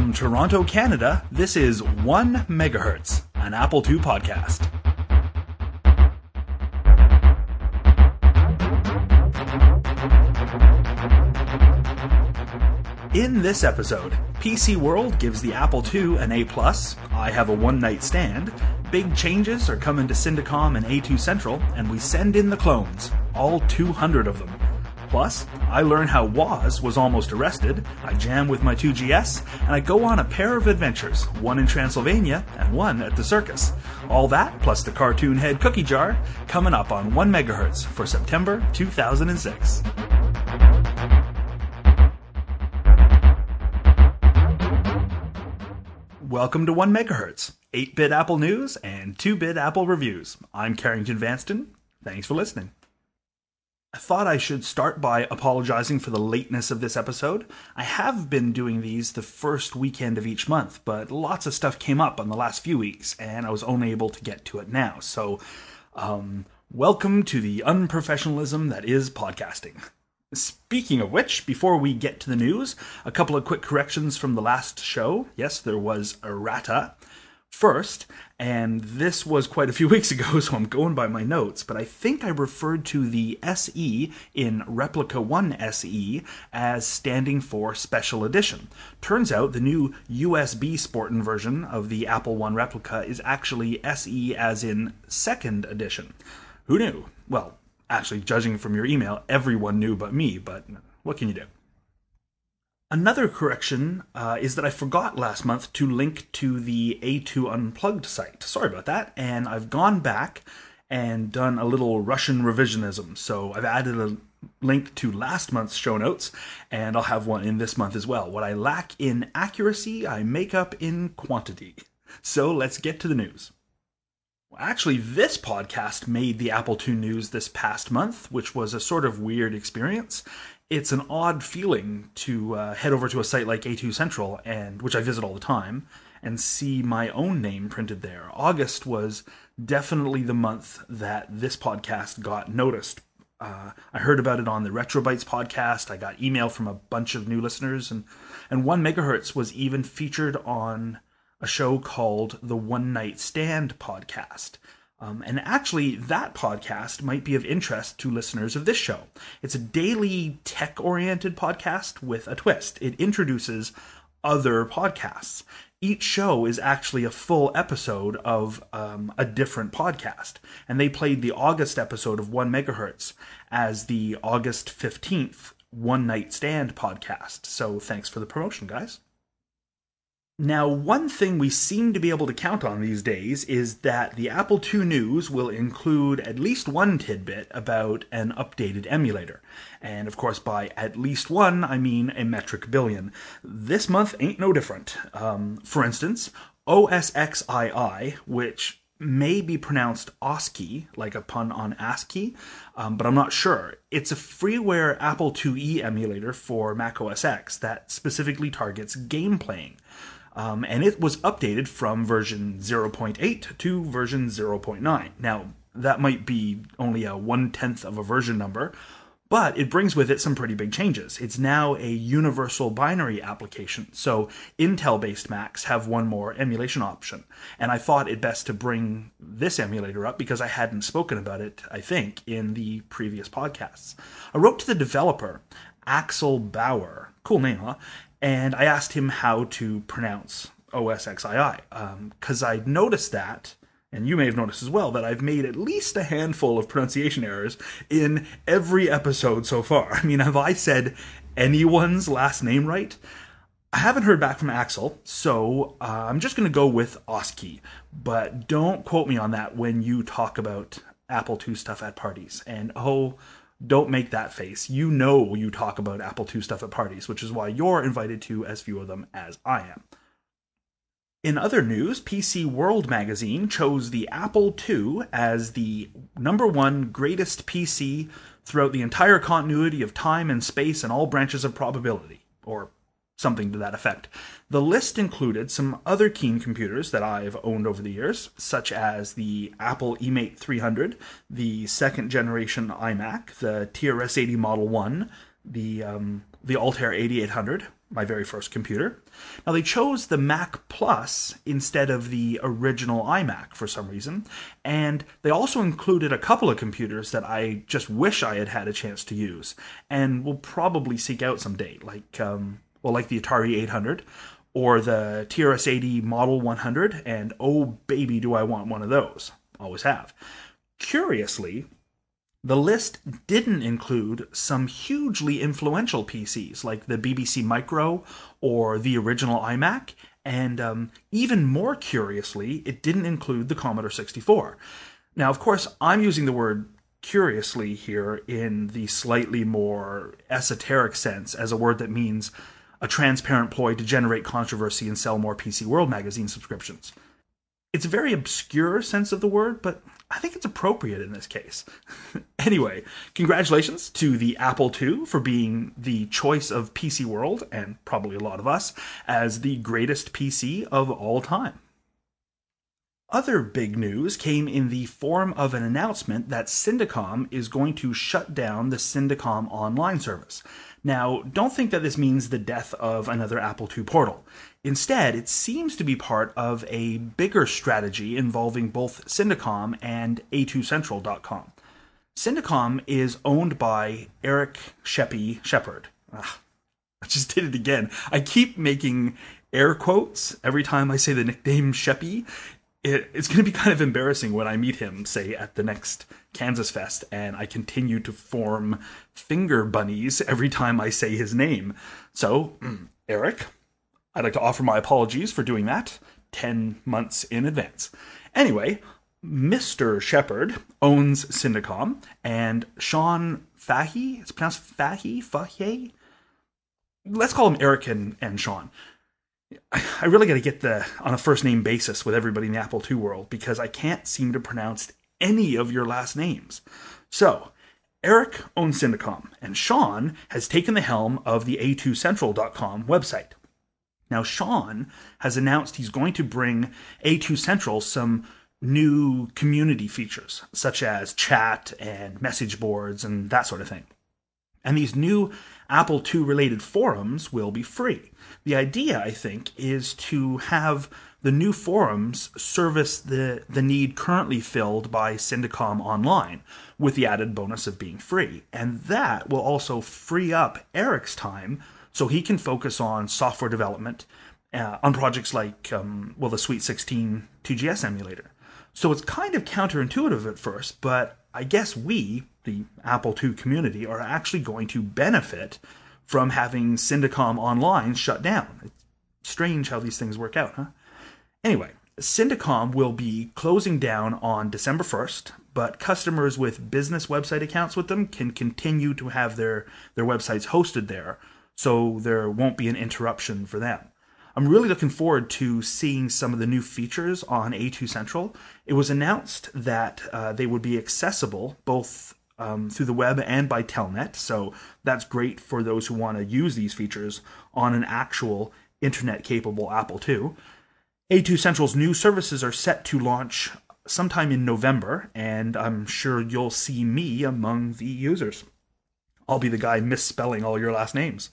From Toronto, Canada, this is 1 Megahertz, an Apple II podcast. In this episode, PC World gives the Apple II an A+, I have a one-night stand, big changes are coming to Syndicom and A2 Central, and we send in the clones, all 200 of them. Plus, I learn how Woz was almost arrested, I jam with my 2GS, and I go on a pair of adventures, one in Transylvania and one at the circus. All that, plus the Cartoon Head cookie jar, coming up on 1 Megahertz for September 2006. Welcome to 1 Megahertz, 8-bit Apple news and 2-bit Apple reviews. I'm Carrington Vanston. Thanks for listening. I thought I should start by apologizing for the lateness of this episode. I have been doing these the first weekend of each month, but lots of stuff came up on the last few weeks, and I was only able to get to it now. So, welcome to the unprofessionalism that is podcasting. Speaking of which, before we get to the news, a couple of quick corrections from the last show. Yes, there was errata first, and this was quite a few weeks ago, so I'm going by my notes, but I think I referred to the SE in Replica 1 SE as standing for Special Edition. Turns out the new USB Sportin' version of the Apple One Replica is actually SE as in Second Edition. Who knew? Well, actually, judging from your email, everyone knew but me, but what can you do? Another correction is that I forgot last month to link to the A2 Unplugged site. Sorry about that, and I've gone back and done a little Russian revisionism. So I've added a link to last month's show notes, and I'll have one in this month as well. What I lack in accuracy, I make up in quantity. So let's get to the news. Actually, this podcast made the Apple II news this past month, which was a sort of weird experience. It's an odd feeling to head over to a site like A2 Central, which I visit all the time, and see my own name printed there. August was definitely the month that this podcast got noticed. I heard about it on the Retrobytes podcast. I got email from a bunch of new listeners, and 1 Megahertz was even featured on a show called the One Night Stand podcast. And actually, that podcast might be of interest to listeners of this show. It's a daily tech-oriented podcast with a twist. It introduces other podcasts. Each show is actually a full episode of a different podcast. And they played the August episode of 1 Megahertz as the August 15th One Night Stand podcast. So thanks for the promotion, guys. Now, one thing we seem to be able to count on these days is that the Apple II news will include at least one tidbit about an updated emulator. And of course, by at least one, I mean a metric billion. This month ain't no different. For instance, OS XII, which may be pronounced OSCI, like a pun on ASCII, but I'm not sure. It's a freeware Apple IIe emulator for Mac OS X that specifically targets game playing. And it was updated from version 0.8 to version 0.9. Now, that might be only a 1/10 of a version number, but it brings with it some pretty big changes. It's now a universal binary application, so Intel-based Macs have one more emulation option. And I thought it best to bring this emulator up because I hadn't spoken about it, I think, in the previous podcasts. I wrote to the developer, Axel Bauer, cool name, huh? And I asked him how to pronounce OS XII, because I'd noticed that, and you may have noticed as well, that I've made at least a handful of pronunciation errors in every episode so far. I mean, have I said anyone's last name right? I haven't heard back from Axel, so I'm just going to go with OSCI, but don't quote me on that when you talk about Apple II stuff at parties. And don't make that face. You know you talk about Apple II stuff at parties, which is why you're invited to as few of them as I am. In other news, PC World magazine chose the Apple II as the #1 greatest PC throughout the entire continuity of time and space and all branches of probability, or something to that effect. The list included some other keen computers that I've owned over the years, such as the Apple eMate 300, the second generation iMac, the TRS-80 Model 1, the Altair 8800, my very first computer. Now, they chose the Mac Plus instead of the original iMac for some reason, and they also included a couple of computers that I just wish I had had a chance to use, and will probably seek out someday, like the Atari 800, or the TRS-80 Model 100, and oh baby do I want one of those. Always have. Curiously, the list didn't include some hugely influential PCs like the BBC Micro or the original iMac, and even more curiously, it didn't include the Commodore 64. Now, of course, I'm using the word curiously here in the slightly more esoteric sense as a word that means a transparent ploy to generate controversy and sell more PC World magazine subscriptions. It's a very obscure sense of the word, but I think it's appropriate in this case. Anyway, congratulations to the Apple II for being the choice of PC World, and probably a lot of us, as the greatest PC of all time. Other big news came in the form of an announcement that Syndicom is going to shut down the Syndicom online service. Now, don't think that this means the death of another Apple II portal. Instead, it seems to be part of a bigger strategy involving both Syndicom and A2Central.com. Syndicom is owned by Eric Shepard. I just did it again. I keep making air quotes every time I say the nickname Sheppy. It's going to be kind of embarrassing when I meet him, say, at the next Kansas Fest, and I continue to form finger bunnies every time I say his name. So, Eric, I'd like to offer my apologies for doing that 10 months in advance. Anyway, Mr. Shepard owns Syndicom, and Sean Fahey, it's pronounced Fahey? Let's call him Eric and Sean. I really got to get on a first name basis with everybody in the Apple II world, because I can't seem to pronounce any of your last names. So, Eric owns Syndicom, and Sean has taken the helm of the A2Central.com website. Now, Sean has announced he's going to bring A2 Central some new community features, such as chat and message boards and that sort of thing. And these new Apple II related forums will be free. The idea, I think, is to have the new forums service the need currently filled by Syndicom Online, with the added bonus of being free. And that will also free up Eric's time so he can focus on software development on projects like, the Sweet 16 2GS emulator. So it's kind of counterintuitive at first, but I guess we, the Apple II community, are actually going to benefit from having Syndicom Online shut down. It's strange how these things work out, huh? Anyway, Syndicom will be closing down on December 1st, but customers with business website accounts with them can continue to have their websites hosted there, so there won't be an interruption for them. I'm really looking forward to seeing some of the new features on A2 Central. It was announced that they would be accessible both through the web and by Telnet, so that's great for those who want to use these features on an actual internet-capable Apple II. A2 Central's new services are set to launch sometime in November, and I'm sure you'll see me among the users. I'll be the guy misspelling all your last names.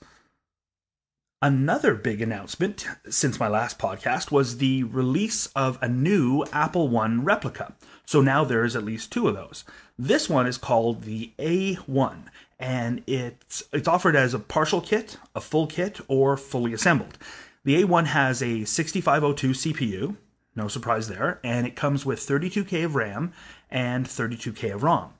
Another big announcement since my last podcast was the release of a new Apple I replica. So now there's at least two of those. This one is called the A1, and it's offered as a partial kit, a full kit, or fully assembled. The A1 has a 6502 CPU, no surprise there, and it comes with 32K of RAM and 32K of ROM.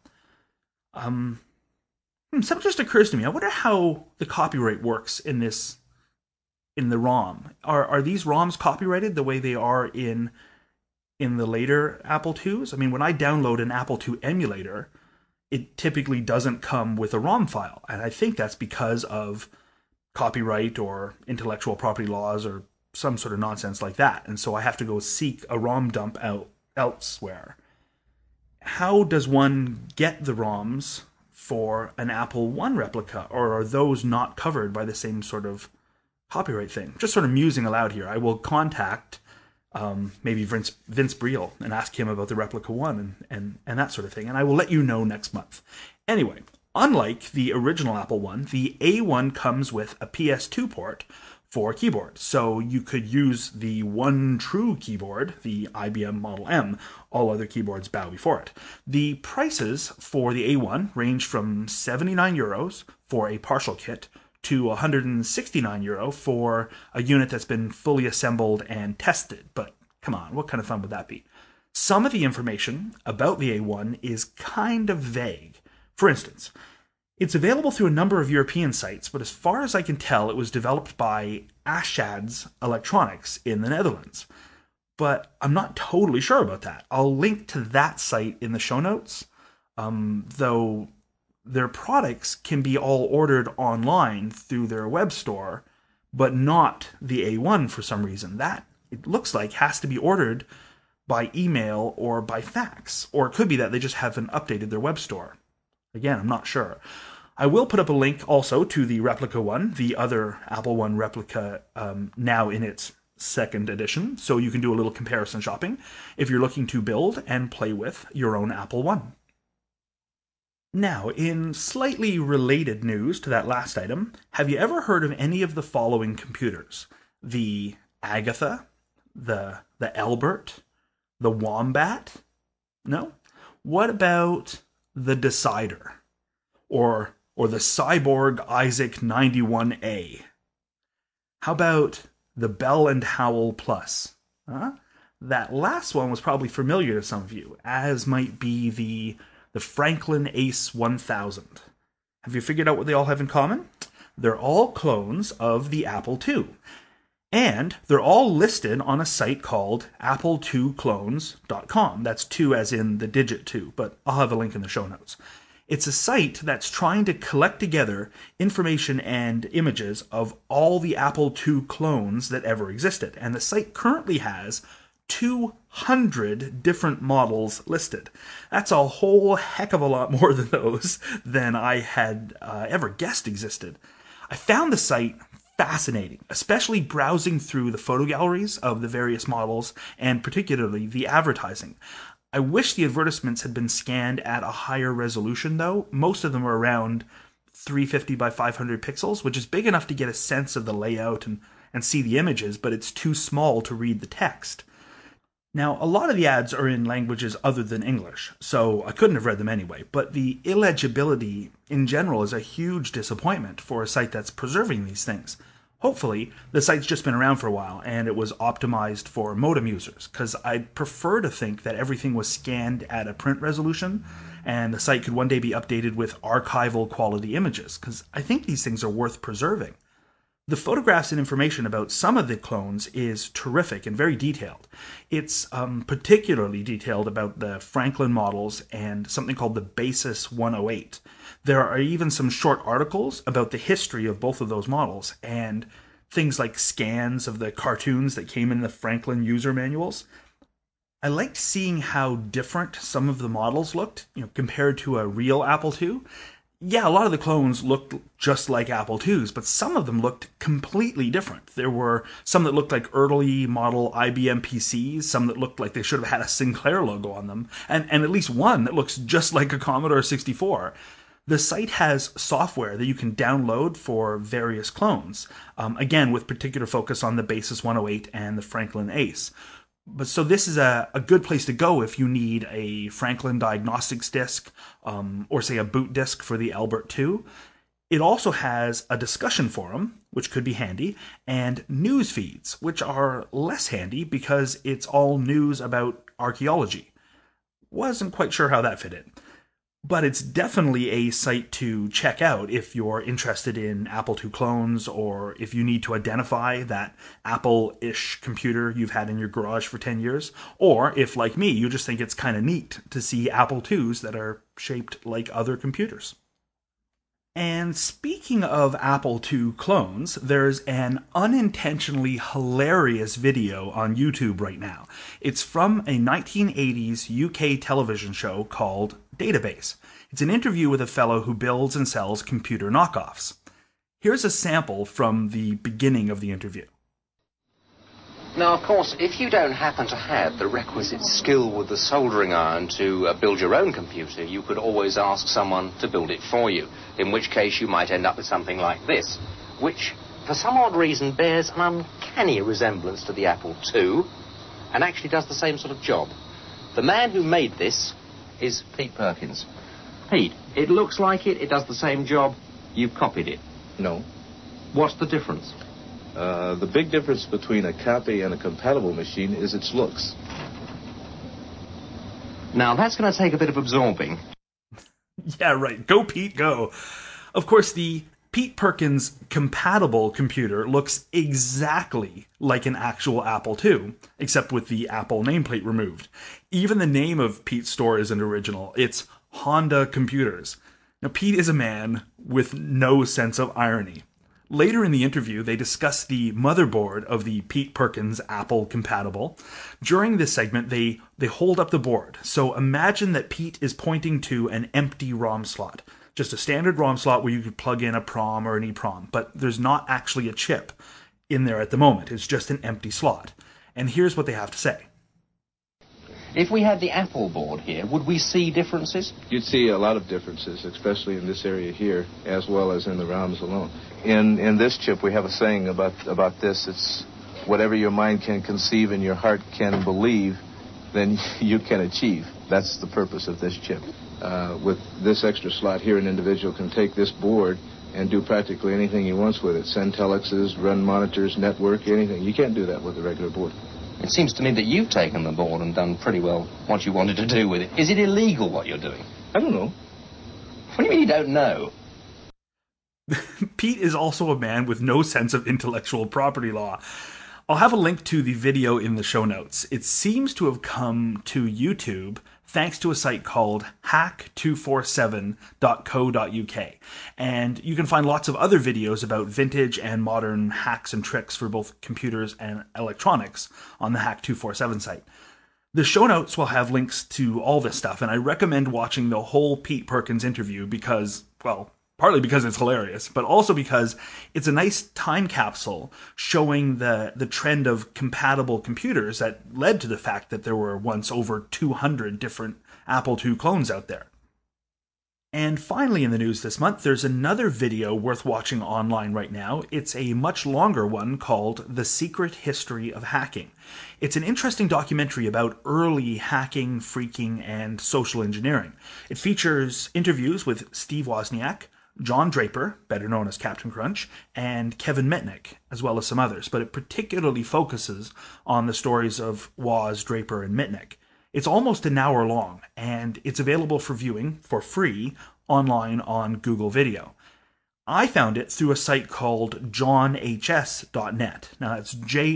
Something just occurs to me. I wonder how the copyright works in the ROM. Are these ROMs copyrighted the way they are in the later Apple IIs? I mean, when I download an Apple II emulator, it typically doesn't come with a ROM file, and I think that's because of copyright or intellectual property laws or some sort of nonsense like that, and so I have to go seek a ROM dump out elsewhere. How does one get the ROMs for an Apple I replica, or are those not covered by the same sort of copyright thing? Just sort of musing aloud here. I will contact maybe Vince Briel and ask him about the Replica 1 and that sort of thing, and I will let you know next month. Anyway, unlike the original Apple I, the A1 comes with a PS2 port, for a keyboard. So you could use the one true keyboard, the IBM Model M. All other keyboards bow before it. The prices for the A1 range from €79 for a partial kit to €169 for a unit that's been fully assembled and tested. But come on, what kind of fun would that be? Some of the information about the A1 is kind of vague. For instance, it's available through a number of European sites, but as far as I can tell, it was developed by Ashads Electronics in the Netherlands. But I'm not totally sure about that. I'll link to that site in the show notes, though their products can be all ordered online through their web store, but not the A1 for some reason. That, it looks like, has to be ordered by email or by fax, or it could be that they just haven't updated their web store. Again, I'm not sure. I will put up a link also to the replica one, the other Apple One replica, now in its second edition, so you can do a little comparison shopping if you're looking to build and play with your own Apple One. Now, in slightly related news to that last item, have you ever heard of any of the following computers? The Agatha, the Albert, the Wombat? No? What about the Decider? Or the Cyborg Isaac 91A? How about the Bell & Howell Plus? That last one was probably familiar to some of you, as might be the Franklin Ace 1000. Have you figured out what they all have in common? They're all clones of the Apple II. And they're all listed on a site called apple2clones.com. That's 2 as in the digit 2, but I'll have a link in the show notes. It's a site that's trying to collect together information and images of all the Apple II clones that ever existed. And the site currently has 200 different models listed. That's a whole heck of a lot more than those than I had ever guessed existed. I found the site fascinating, especially browsing through the photo galleries of the various models and particularly the advertising. I wish the advertisements had been scanned at a higher resolution, though. Most of them are around 350 by 500 pixels, which is big enough to get a sense of the layout and see the images, but it's too small to read the text. Now, a lot of the ads are in languages other than English, so I couldn't have read them anyway, but the illegibility in general is a huge disappointment for a site that's preserving these things. Hopefully, the site's just been around for a while and it was optimized for modem users, because I'd prefer to think that everything was scanned at a print resolution and the site could one day be updated with archival quality images, because I think these things are worth preserving. The photographs and information about some of the clones is terrific and very detailed. It's particularly detailed about the Franklin models and something called the Basis 108. There are even some short articles about the history of both of those models and things like scans of the cartoons that came in the Franklin user manuals. I liked seeing how different some of the models looked, compared to a real Apple II. Yeah, a lot of the clones looked just like Apple IIs, but some of them looked completely different. There were some that looked like early model IBM PCs, some that looked like they should have had a Sinclair logo on them, and at least one that looks just like a Commodore 64. The site has software that you can download for various clones, again with particular focus on the Basis 108 and the Franklin Ace. But so this is a good place to go if you need a Franklin Diagnostics disk, or say a boot disk for the Albert II. It also has a discussion forum, which could be handy, and news feeds, which are less handy because it's all news about archaeology. Wasn't quite sure how that fit in. But it's definitely a site to check out if you're interested in Apple II clones, or if you need to identify that Apple-ish computer you've had in your garage for 10 years, or if, like me, you just think it's kind of neat to see Apple IIs that are shaped like other computers. And speaking of Apple II clones, there's an unintentionally hilarious video on YouTube right now. It's from a 1980s UK television show called Database. It's an interview with a fellow who builds and sells computer knockoffs. Here's a sample from the beginning of the interview. Now, of course, if you don't happen to have the requisite skill with the soldering iron to build your own computer, you could always ask someone to build it for you, in which case you might end up with something like this, which for some odd reason, bears an uncanny resemblance to the Apple II and actually does the same sort of job. The man who made this is Pete Perkins. Pete, it looks like it, it does the same job, you've copied it. No. What's the difference? The big difference between a copy and a compatible machine is its looks. Now, that's going to take a bit of absorbing. Yeah, right. Go, Pete, go. Of course, the Pete Perkins compatible computer looks exactly like an actual Apple II, except with the Apple nameplate removed. Even the name of Pete's store isn't original. It's Honda Computers. Now, Pete is a man with no sense of irony. Later in the interview, they discuss the motherboard of the Pete Perkins Apple compatible. During this segment, they hold up the board. So imagine that Pete is pointing to an empty ROM slot. Just a standard ROM slot where you could plug in a PROM or an EEPROM, but there's not actually a chip in there at the moment. It's just an empty slot. And here's what they have to say. If we had the Apple board here, would we see differences? You'd see a lot of differences, especially in this area here, as well as in the ROMs alone. In this chip, we have a saying about this. It's whatever your mind can conceive and your heart can believe, then you can achieve. That's the purpose of this chip. With this extra slot here, an individual can take this board and do practically anything he wants with it. Send telexes, run monitors, network, anything. You can't do that with a regular board. It seems to me that you've taken the board and done pretty well what you wanted to do with it. Is it illegal what you're doing? I don't know. What do you mean you don't know? Pete is also a man with no sense of intellectual property law. I'll have a link to the video in the show notes. It seems to have come to YouTube thanks to a site called hack247.co.uk. And you can find lots of other videos about vintage and modern hacks and tricks for both computers and electronics on the Hack247 site. The show notes will have links to all this stuff, and I recommend watching the whole Pete Perkins interview because, well, partly because it's hilarious, but also because it's a nice time capsule showing the trend of compatible computers that led to the fact that there were once over 200 different Apple II clones out there. And finally in the news this month, there's another video worth watching online right now. It's a much longer one called The Secret History of Hacking. It's an interesting documentary about early hacking, phreaking, and social engineering. It features interviews with Steve Wozniak, John Draper, better known as Captain Crunch, and Kevin Mitnick, as well as some others, but it particularly focuses on the stories of Woz, Draper, and Mitnick. It's almost an hour long, and it's available for viewing for free online on Google Video. I found it through a site called jonhs.net. Now that's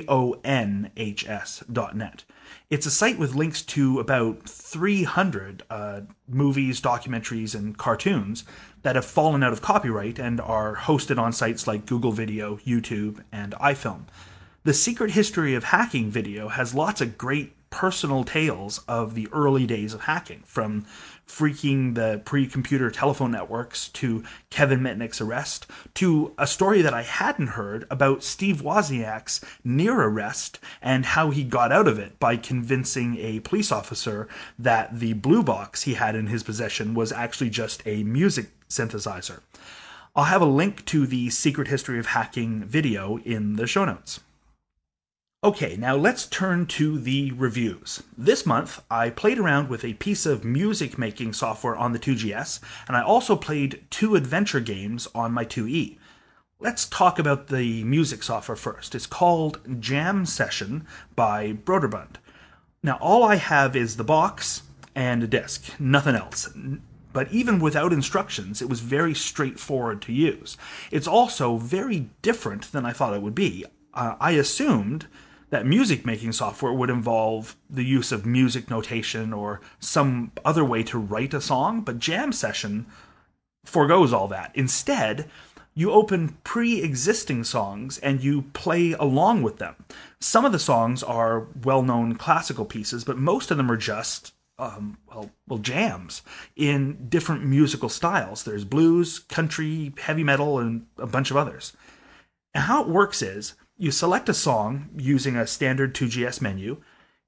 JONHS.net. It's a site with links to about 300 movies, documentaries, and cartoons that have fallen out of copyright and are hosted on sites like Google Video, YouTube, and iFilm. The Secret History of Hacking video has lots of great personal tales of the early days of hacking, from phreaking the pre-computer telephone networks to Kevin Mitnick's arrest, to a story that I hadn't heard about Steve Wozniak's near arrest and how he got out of it by convincing a police officer that the blue box he had in his possession was actually just a music synthesizer. I'll have a link to the Secret History of Hacking video in the show notes. Okay, now let's turn to the reviews. This month, I played around with a piece of music-making software on the 2GS, and I also played 2 adventure games on my 2E. Let's talk about the music software first. It's called Jam Session by Broderbund. Now, all I have is the box and a disc, nothing else. But even without instructions, it was very straightforward to use. It's also very different than I thought it would be. I assumed that music-making software would involve the use of music notation or some other way to write a song, but Jam Session forgoes all that. Instead, you open pre-existing songs and you play along with them. Some of the songs are well-known classical pieces, but most of them are just jams in different musical styles. There's blues, country, heavy metal, and a bunch of others. And how it works is, you select a song using a standard 2GS menu,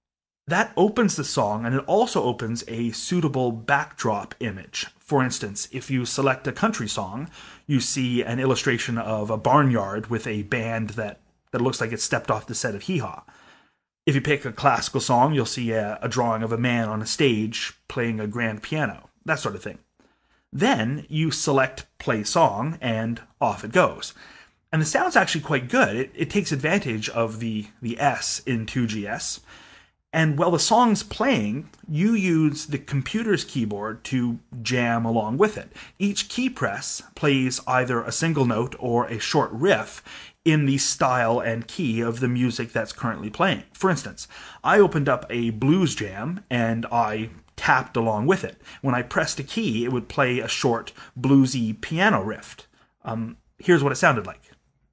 That opens the song, and it also opens a suitable backdrop image. For instance, if you select a country song, you see an illustration of a barnyard with a band that looks like it stepped off the set of Hee Haw. If you pick a classical song, you'll see a drawing of a man on a stage playing a grand piano, that sort of thing. Then you select play song, and off it goes. And the sound's actually quite good. It takes advantage of the S in 2GS. And while the song's playing, you use the computer's keyboard to jam along with it. Each key press plays either a single note or a short riff in the style and key of the music that's currently playing. For instance, I opened up a blues jam and I tapped along with it. When I pressed a key, it would play a short bluesy piano riff. Here's what it sounded like.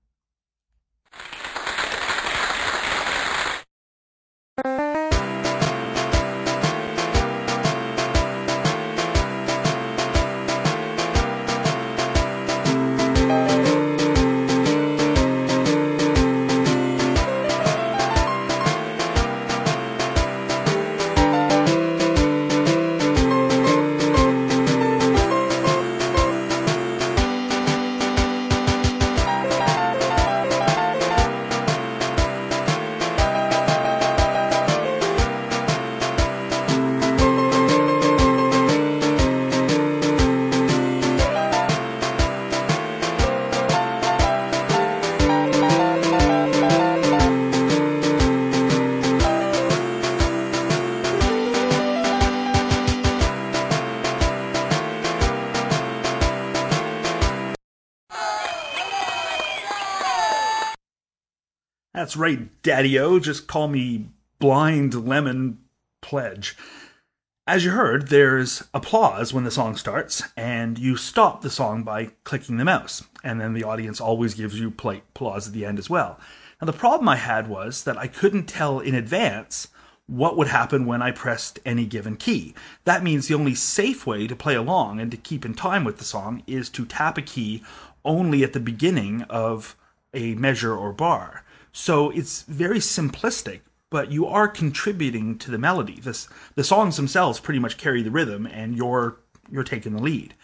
That's right, Daddy-O. Just call me Blind Lemon Pledge. As you heard, there's applause when the song starts, and you stop the song by clicking the mouse. And then the audience always gives you applause at the end as well. Now, the problem I had was that I couldn't tell in advance what would happen when I pressed any given key. That means the only safe way to play along and to keep in time with the song is to tap a key only at the beginning of a measure or bar. So it's very simplistic, but you are contributing to the melody. The songs themselves pretty much carry the rhythm, and you're taking the lead.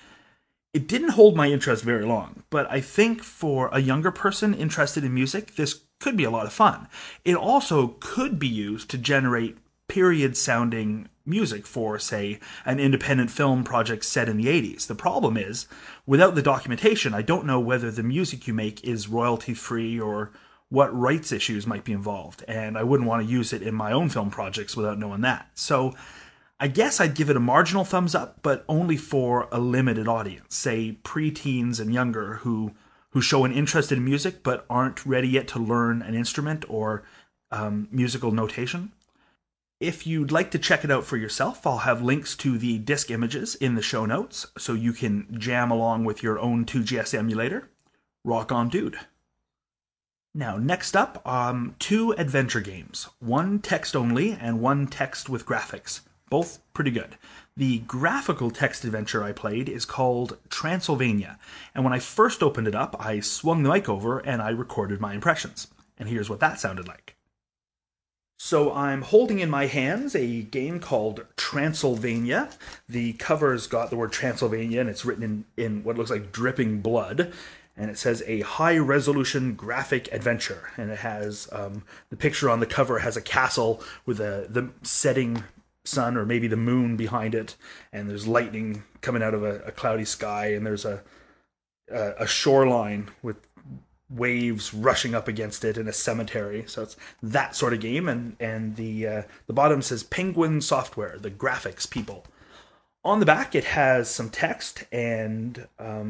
It didn't hold my interest very long, but I think for a younger person interested in music, this could be a lot of fun. It also could be used to generate period-sounding music for, say, an independent film project set in the 80s. The problem is, without the documentation, I don't know whether the music you make is royalty-free or what rights issues might be involved, and I wouldn't want to use it in my own film projects without knowing that. So I guess I'd give it a marginal thumbs up, but only for a limited audience, say preteens and younger who show an interest in music but aren't ready yet to learn an instrument or musical notation. If you'd like to check it out for yourself, I'll have links to the disc images in the show notes so you can jam along with your own 2GS emulator. Rock on, dude. Now, next up, 2 adventure games. One text only and one text with graphics. Both pretty good. The graphical text adventure I played is called Transylvania, and when I first opened it up, I swung the mic over and I recorded my impressions. And here's what that sounded like. So I'm holding in my hands a game called Transylvania. The cover's got the word Transylvania, and it's written in what looks like dripping blood. And it says a high-resolution graphic adventure. And it has the picture on the cover has a castle with the setting sun or maybe the moon behind it. And there's lightning coming out of a cloudy sky. And there's a shoreline with waves rushing up against it in a cemetery. So it's that sort of game. And the bottom says Penguin Software, the graphics people. On the back, it has some text and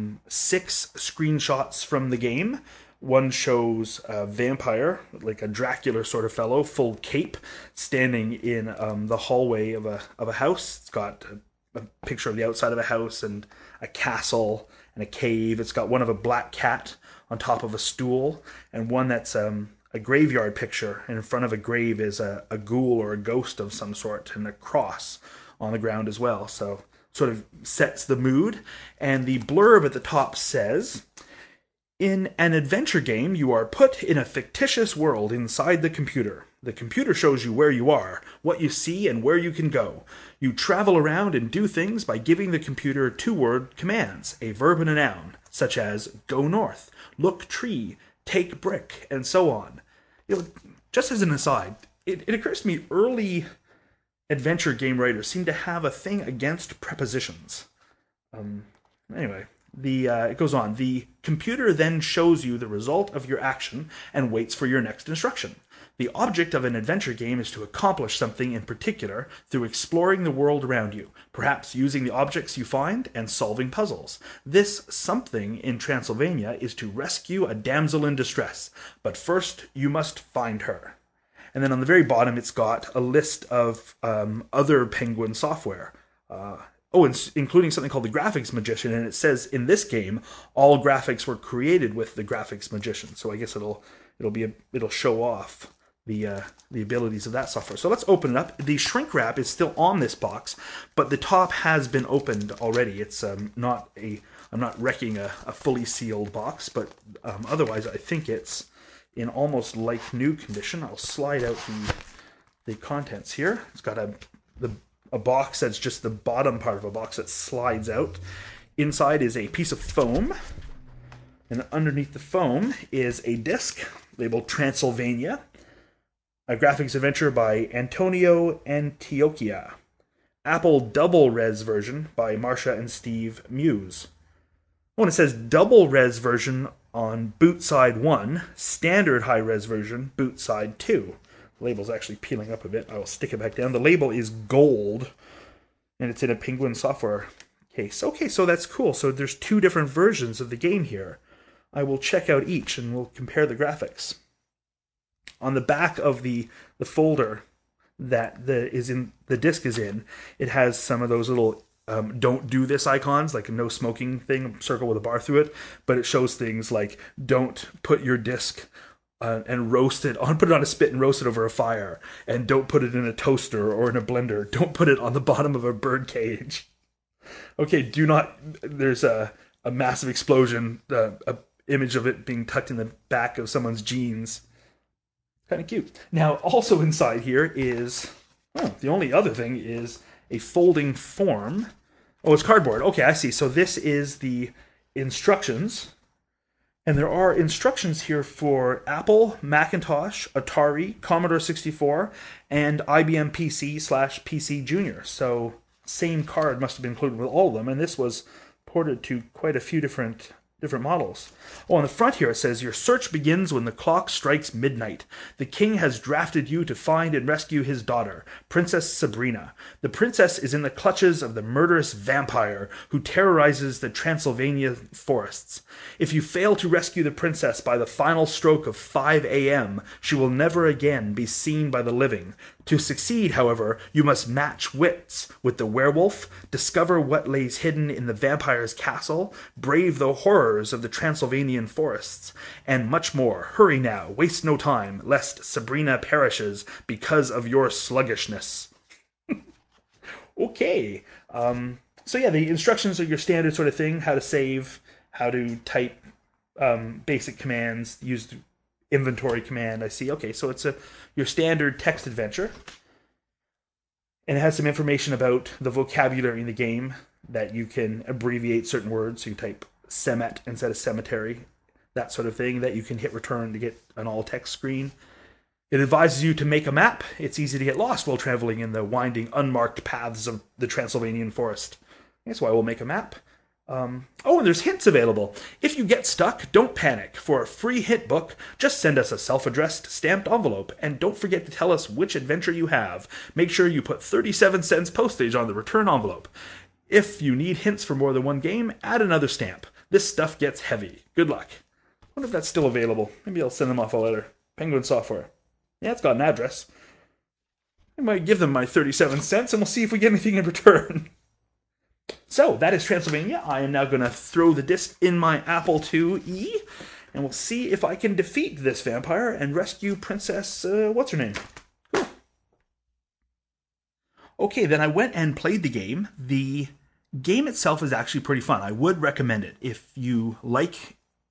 6 screenshots from the game. One shows a vampire, like a Dracula sort of fellow, full cape, standing in the hallway of a house. It's got a picture of the outside of a house and a castle and a cave. It's got one of a black cat on top of a stool, and one that's a graveyard picture, and in front of a grave is a ghoul or a ghost of some sort, and a cross on the ground as well. So sort of sets the mood. And the blurb at the top says, in an adventure game, you are put in a fictitious world inside the computer. The computer shows you where you are, what you see, and where you can go. You travel around and do things by giving the computer two-word commands, a verb and a noun, such as go north, look tree, take brick, and so on. Just as an aside, it occurs to me early adventure game writers seem to have a thing against prepositions. Anyway, it goes on. The computer then shows you the result of your action and waits for your next instruction. The object of an adventure game is to accomplish something in particular through exploring the world around you, perhaps using the objects you find and solving puzzles. This something in Transylvania is to rescue a damsel in distress, but first you must find her. And then on the very bottom, it's got a list of other Penguin software. Including something called the Graphics Magician, and it says in this game all graphics were created with the Graphics Magician. So I guess it'll show off the abilities of that software. So let's open it up. The shrink wrap is still on this box, but the top has been opened already. It's I'm not wrecking a fully sealed box, but otherwise I think it's in almost like new condition. I'll slide out the contents here. It's got a box that's just the bottom part of a box that slides out. Inside is a piece of foam, and underneath the foam is a disc labeled Transylvania, a graphics adventure by Antonio Antioquia, Apple double res version by Marcia and Steve Muse. It says double res version on boot side 1, standard high res version boot side 2. The label's actually peeling up a bit. I will stick it back down. The label is gold, and it's in a Penguin software case. Okay, so that's cool. So there's 2 different versions of the game here. I will check out each, and we'll compare the graphics. On the back of the folder that the disc is in, it has some of those little don't do this icons, like a no smoking thing, a circle with a bar through it, but it shows things like don't put your disc and put it on a spit and roast it over a fire, and don't put it in a toaster or in a blender. Don't put it on the bottom of a bird cage. Okay, there's a massive explosion, a image of it being tucked in the back of someone's jeans. Kind of cute. Now, also inside here is, the only other thing is a folding form. Oh, it's cardboard. Okay, I see. So this is the instructions. And there are instructions here for Apple, Macintosh, Atari, Commodore 64, and IBM PC/PC Junior. So same card must have been included with all of them, and this was ported to quite a few different models. On the front here it says, your search begins when the clock strikes midnight. The king has drafted you to find and rescue his daughter, Princess Sabrina. The princess is in the clutches of the murderous vampire who terrorizes the Transylvania forests. If you fail to rescue the princess by the final stroke of 5 a.m., she will never again be seen by the living. To succeed, however, you must match wits with the werewolf, discover what lays hidden in the vampire's castle, brave the horrors of the Transylvanian forests, and much more. Hurry now, waste no time, lest Sabrina perishes because of your sluggishness. Okay. So yeah, the instructions are your standard sort of thing, how to save, how to type basic commands, use the inventory command. I see. Okay, so it's your standard text adventure. And it has some information about the vocabulary in the game, that you can abbreviate certain words. So you type Semet instead of cemetery, that sort of thing, that you can hit return to get an all-text screen. It advises you to make a map. It's easy to get lost while traveling in the winding, unmarked paths of the Transylvanian forest. That's why we'll make a map. And there's hints available. If you get stuck, don't panic. For a free hint book, just send us a self-addressed stamped envelope, and don't forget to tell us which adventure you have. Make sure you put 37 cents postage on the return envelope. If you need hints for more than one game, add another stamp. This stuff gets heavy. Good luck. I wonder if that's still available. Maybe I'll send them off a letter. Penguin Software. Yeah, it's got an address. I might give them my 37 cents, and we'll see if we get anything in return. So, that is Transylvania. I am now going to throw the disc in my Apple IIe, and we'll see if I can defeat this vampire and rescue Princess, what's her name? Cool. Okay, then I went and played the game. The game itself is actually pretty fun. I would recommend it. If you like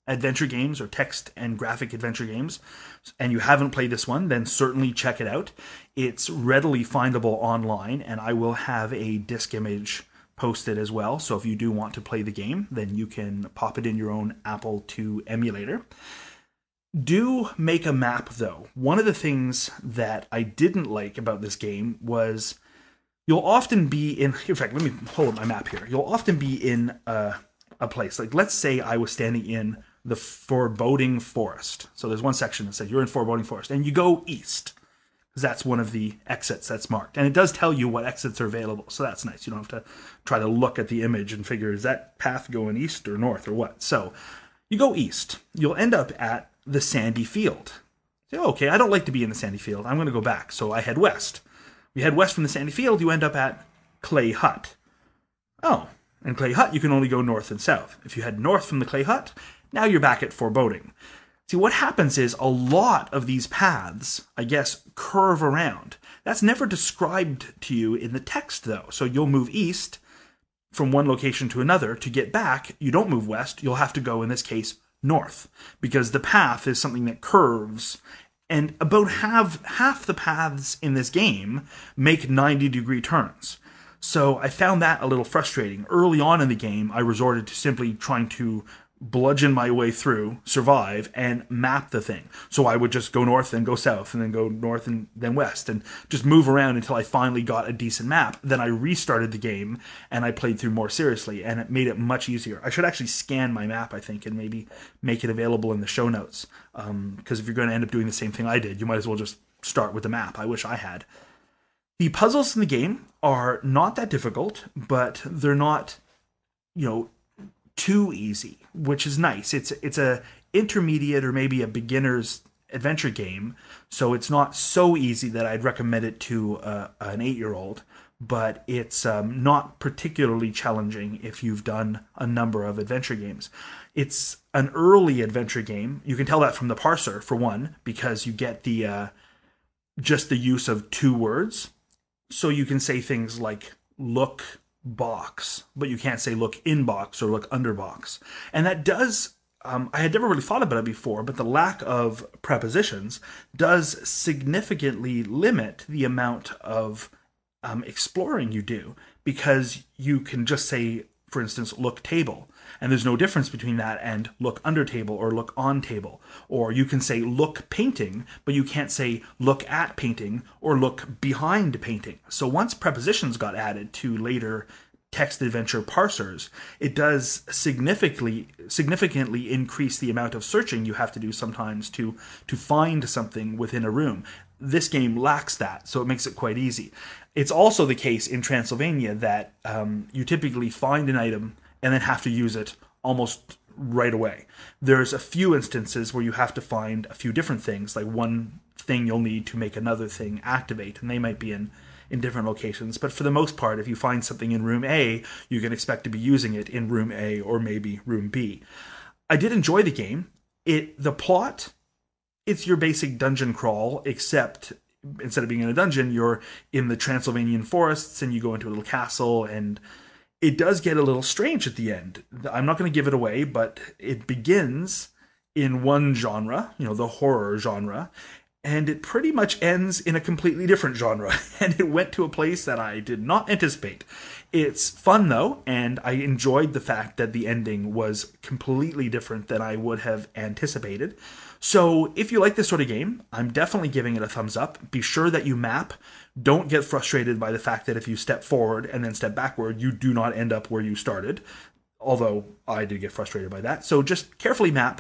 adventure games or text and graphic adventure games, and you haven't played this one, then certainly check it out. It's readily findable online, and I will have a disk image posted as well. So if you do want to play the game, then you can pop it in your own Apple II emulator. Do make a map, though. One of the things that I didn't like about this game was you'll often be in fact, let me pull up my map here. You'll often be in a place. Like, let's say I was standing in the Foreboding Forest. So there's one section that says you're in Foreboding Forest, and you go east, because that's one of the exits that's marked. And it does tell you what exits are available, so that's nice. You don't have to try to look at the image and figure, is that path going east or north or what? So you go east. You'll end up at the Sandy Field. So, okay, I don't like to be in the Sandy Field. I'm going to go back. So I head west. You head west from the Sandy Field, you end up at Clay Hut. Oh, and Clay Hut, you can only go north and south. If you head north from the Clay Hut, now you're back at Foreboding. See, what happens is a lot of these paths, I guess, curve around. That's never described to you in the text, though. So you'll move east from one location to another. To get back, you don't move west. You'll have to go, in this case, north, because the path is something that curves. And about half the paths in this game make 90-degree turns. So I found that a little frustrating. Early on in the game, I resorted to simply trying to bludgeon my way through, survive, and map the thing. So I would just go north and go south, and then go north and then west, and just move around until I finally got a decent map. Then I restarted the game, and I played through more seriously, and it made it much easier. I should actually scan my map, I think, and maybe make it available in the show notes, because if you're going to end up doing the same thing I did, you might as well just start with the map. I wish I had. The puzzles in the game are not that difficult, but they're not, too easy, which is nice. It's a intermediate or maybe a beginner's adventure game, so it's not so easy that I'd recommend it to an 8-year-old, but it's not particularly challenging if you've done a number of adventure games. It's an early adventure game. You can tell that from the parser, for one, because you get the just the use of 2 words. So you can say things like look box, but you can't say look in box or look under box. And that does, I had never really thought about it before, but the lack of prepositions does significantly limit the amount of exploring you do, because you can just say, for instance, look table, and there's no difference between that and look under table or look on table. Or you can say look painting, but you can't say look at painting or look behind painting. So once prepositions got added to later text adventure parsers, it does significantly increase the amount of searching you have to do sometimes to find something within a room. This game lacks that, so it makes it quite easy. It's also the case in Transylvania that you typically find an item and then have to use it almost right away. There's a few instances where you have to find a few different things, like one thing you'll need to make another thing activate, and they might be in different locations. But for the most part, if you find something in room A, you can expect to be using it in room A or maybe room B. I did enjoy the game. The plot, it's your basic dungeon crawl, except instead of being in a dungeon, you're in the Transylvanian forests and you go into a little castle, and it does get a little strange at the end. I'm not going to give it away, but it begins in one genre, the horror genre, and it pretty much ends in a completely different genre. And it went to a place that I did not anticipate. It's fun, though, and I enjoyed the fact that the ending was completely different than I would have anticipated. So if you like this sort of game, I'm definitely giving it a thumbs up. Be sure that you map. Don't get frustrated by the fact that if you step forward and then step backward, you do not end up where you started. Although I did get frustrated by that. So just carefully map.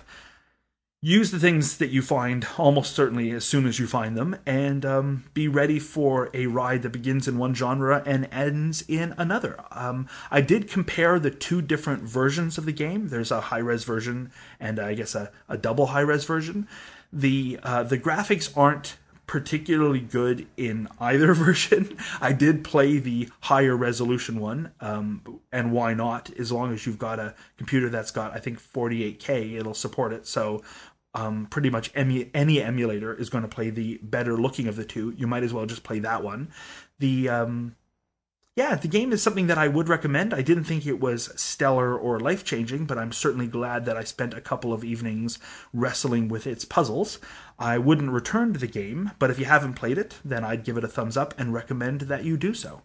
Use the things that you find almost certainly as soon as you find them, and be ready for a ride that begins in one genre and ends in another. I did compare the 2 different versions of the game. There's a high-res version and I guess a double high-res version. The graphics aren't particularly good in either version. I did play the higher resolution one, and why not? As long as you've got a computer that's got, I think, 48K, it'll support it. So pretty much any emulator is going to play the better looking of the 2. You might as well just play that one. The yeah, the game is something that I would recommend. I didn't think it was stellar or life-changing, but I'm certainly glad that I spent a couple of evenings wrestling with its puzzles. I wouldn't return to the game, but if you haven't played it, then I'd give it a thumbs up and recommend that you do so.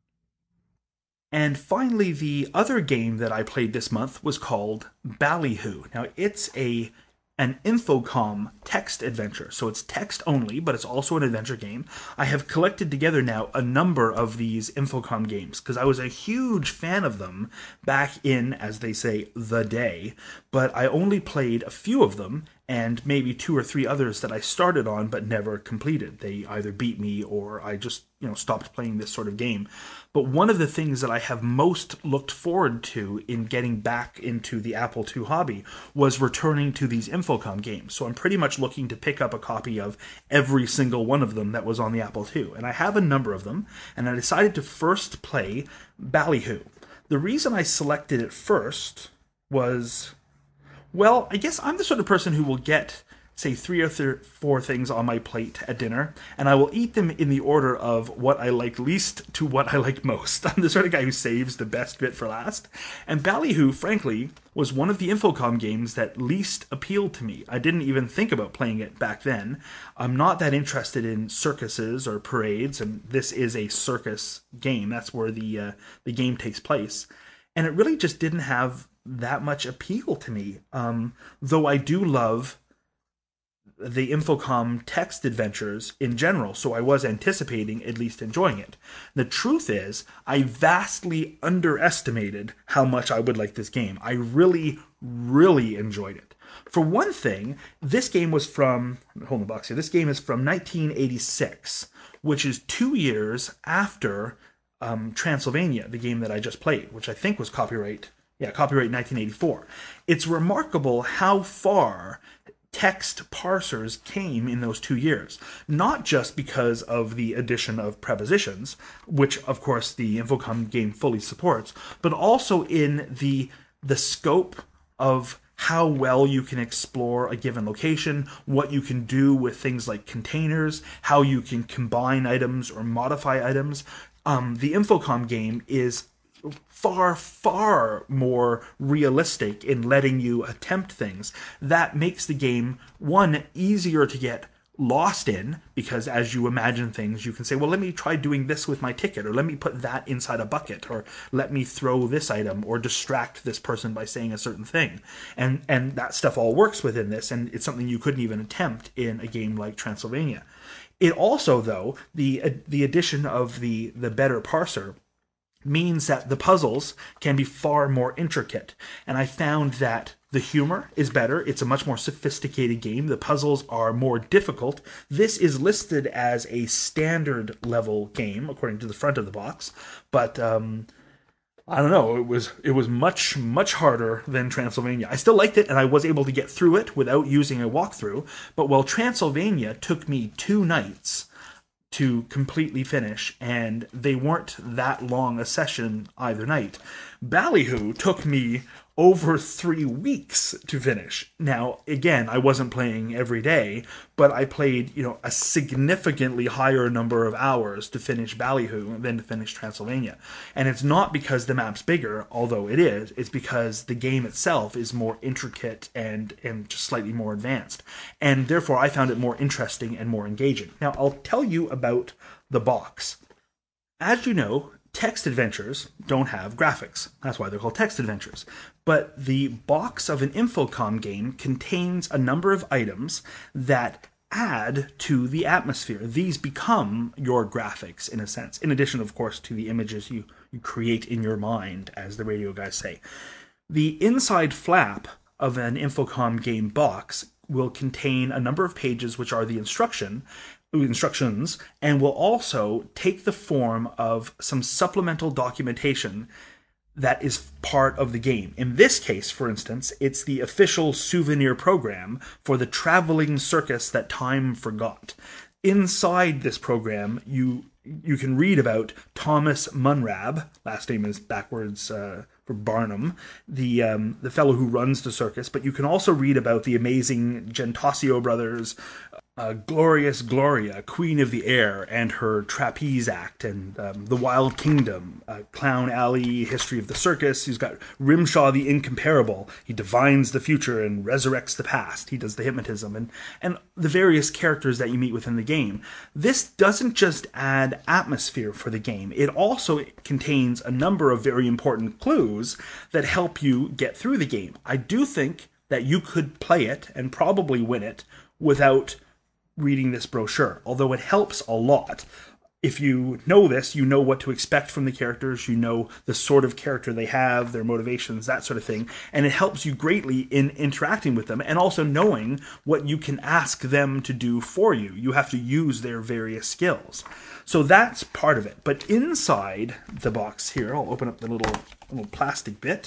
And finally, the other game that I played this month was called Ballyhoo. Now, it's an Infocom text adventure. So it's text only, but it's also an adventure game. I have collected together now a number of these Infocom games because I was a huge fan of them back in, as they say, the day. But I only played a few of them and maybe 2 or 3 others that I started on but never completed. They either beat me or I just, stopped playing this sort of game. But one of the things that I have most looked forward to in getting back into the Apple II hobby was returning to these Infocom games. So I'm pretty much looking to pick up a copy of every single one of them that was on the Apple II. And I have a number of them, and I decided to first play Ballyhoo. The reason I selected it first was, well, I guess I'm the sort of person who will get, say, 3 or 4 things on my plate at dinner, and I will eat them in the order of what I like least to what I like most. I'm the sort of guy who saves the best bit for last. And Ballyhoo, frankly, was one of the Infocom games that least appealed to me. I didn't even think about playing it back then. I'm not that interested in circuses or parades, and this is a circus game. That's where the game takes place. And it really just didn't have that much appeal to me. Though I do love the Infocom text adventures in general, so I was anticipating at least enjoying it. The truth is, I vastly underestimated how much I would like this game. I really, really enjoyed it. For one thing, this game was from, hold the box here, this game is from 1986, which is 2 years after Transylvania, the game that I just played, which I think was copyright 1984. It's remarkable how far text parsers came in those 2 years. Not just because of the addition of prepositions, which of course the Infocom game fully supports, but also in the scope of how well you can explore a given location, what you can do with things like containers, how you can combine items or modify items. The Infocom game is far, far more realistic in letting you attempt things. That makes the game, one, easier to get lost in, because as you imagine things, you can say, well, let me try doing this with my ticket, or let me put that inside a bucket, or let me throw this item, or distract this person by saying a certain thing. And that stuff all works within this, and it's something you couldn't even attempt in a game like Transylvania. It also, though, the addition of the better parser means that the puzzles can be far more intricate. And I found that the humor is better. It's a much more sophisticated game. The puzzles are more difficult. This is listed as a standard level game, according to the front of the box. But I don't know. It was much, much harder than Transylvania. I still liked it, and I was able to get through it without using a walkthrough. But while Transylvania took me 2 nights to completely finish, and they weren't that long a session either night, Ballyhoo took me over 3 weeks to finish. Now, again, I wasn't playing every day, but I played, a significantly higher number of hours to finish Ballyhoo than to finish Transylvania. And it's not because the map's bigger, although it is, it's because the game itself is more intricate and just slightly more advanced. And therefore, I found it more interesting and more engaging. Now, I'll tell you about the box. As you know, text adventures don't have graphics. That's why they're called text adventures. But the box of an Infocom game contains a number of items that add to the atmosphere. These become your graphics, in a sense, in addition, of course, to the images you create in your mind, as the radio guys say. The inside flap of an Infocom game box will contain a number of pages which are the instructions, and will also take the form of some supplemental documentation that is part of the game. In this case, for instance, it's the official souvenir program for the traveling circus that time forgot. Inside this program, you can read about Thomas Munrab, last name is backwards for Barnum, the fellow who runs the circus, but you can also read about the amazing Gentosio brothers, Glorious Gloria, Queen of the Air, and her Trapeze Act, and The Wild Kingdom, Clown Alley, History of the Circus. He's got Rimshaw the Incomparable. He divines the future and resurrects the past. He does the hypnotism, and the various characters that you meet within the game. This doesn't just add atmosphere for the game. It also contains a number of very important clues that help you get through the game. I do think that you could play it and probably win it without reading this brochure, although it helps a lot. If you know this, you know what to expect from the characters, you know the sort of character they have, their motivations, that sort of thing, and it helps you greatly in interacting with them and also knowing what you can ask them to do for you. You have to use their various skills. So that's part of it. But inside the box here, I'll open up the little plastic bit.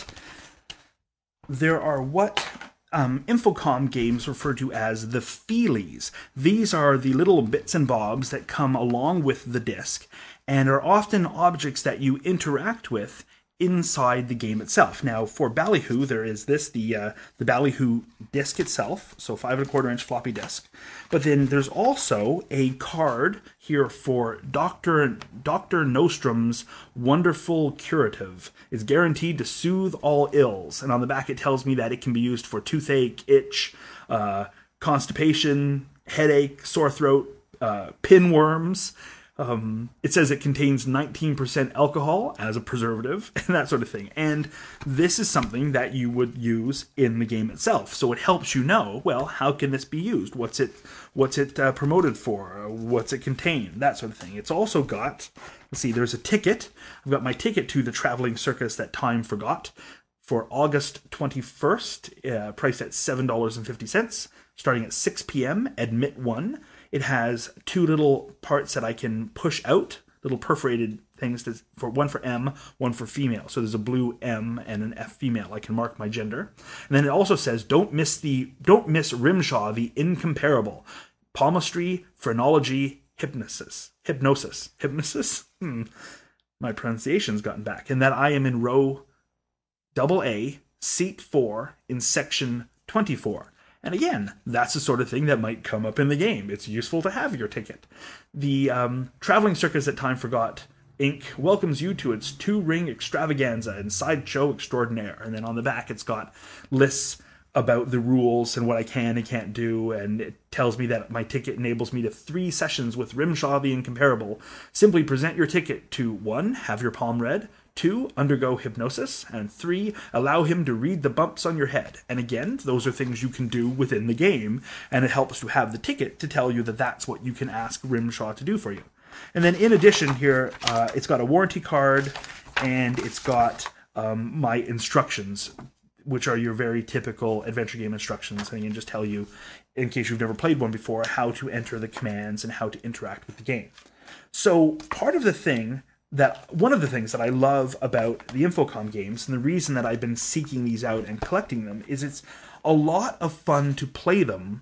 There are what Infocom games refer to as the feelies. These are the little bits and bobs that come along with the disc and are often objects that you interact with inside the game itself. Now, for Ballyhoo, there is this, the Ballyhoo disc itself, so 5 1/4-inch floppy disk. But then there's also a card here for Dr. Nostrum's Wonderful Curative. It's guaranteed to soothe all ills. And on the back it tells me that it can be used for toothache, itch, constipation, headache, sore throat, pinworms. It says it contains 19% alcohol as a preservative and that sort of thing. And this is something that you would use in the game itself. So it helps you know, well, how can this be used? What's it promoted for? What's it contain? That sort of thing. It's also got, let's see, there's a ticket. I've got my ticket to the traveling circus that time forgot for August 21st, priced at $7.50, starting at 6 p.m., admit 1. It has 2 little parts that I can push out, little perforated things, for one for M, one for female. So there's a blue M and an F female. I can mark my gender. And then it also says, don't miss Rimshaw the Incomparable. Palmistry, phrenology, hypnosis. My pronunciation's gotten back. And that I am in row AA, seat 4, in section 24. And again, that's the sort of thing that might come up in the game. It's useful to have your ticket. The Traveling Circus at Time Forgot Inc. welcomes you to its 2-ring extravaganza and sideshow extraordinaire. And then on the back it's got lists about the rules and what I can and can't do, and it tells me that my ticket enables me to 3 sessions with Rimshaw the Incomparable. Simply present your ticket to 1, have your palm read, 2, undergo hypnosis, and 3, allow him to read the bumps on your head. And again, those are things you can do within the game, and it helps to have the ticket to tell you that that's what you can ask Rimshaw to do for you. And then in addition here, it's got a warranty card, and it's got my instructions, which are your very typical adventure game instructions, and I can just tell you, in case you've never played one before, how to enter the commands and how to interact with the game. So one of the things that I love about the Infocom games, and the reason that I've been seeking these out and collecting them, is it's a lot of fun to play them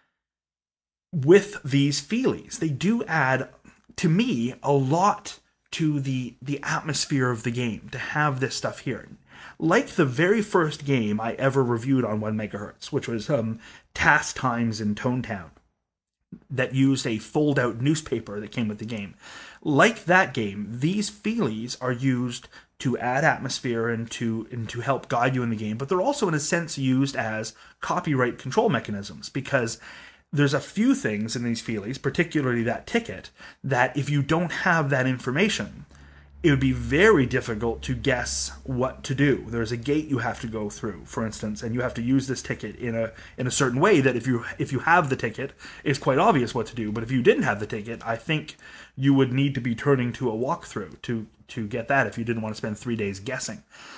with these feelies. They do add, to me, a lot to the atmosphere of the game to have this stuff here. Like the very first game I ever reviewed on 1 megahertz, which was Task Times in Tonetown, that used a fold-out newspaper that came with the game. Like that game, these feelies are used to add atmosphere and to help guide you in the game, but they're also in a sense used as copyright control mechanisms, because there's a few things in these feelies, particularly that ticket, that if you don't have that information, it would be very difficult to guess what to do. There's a gate you have to go through, for instance, and you have to use this ticket in a certain way that if you have the ticket, it's quite obvious what to do. But if you didn't have the ticket, I think you would need to be turning to a walkthrough to get that if you didn't want to spend 3 days guessing.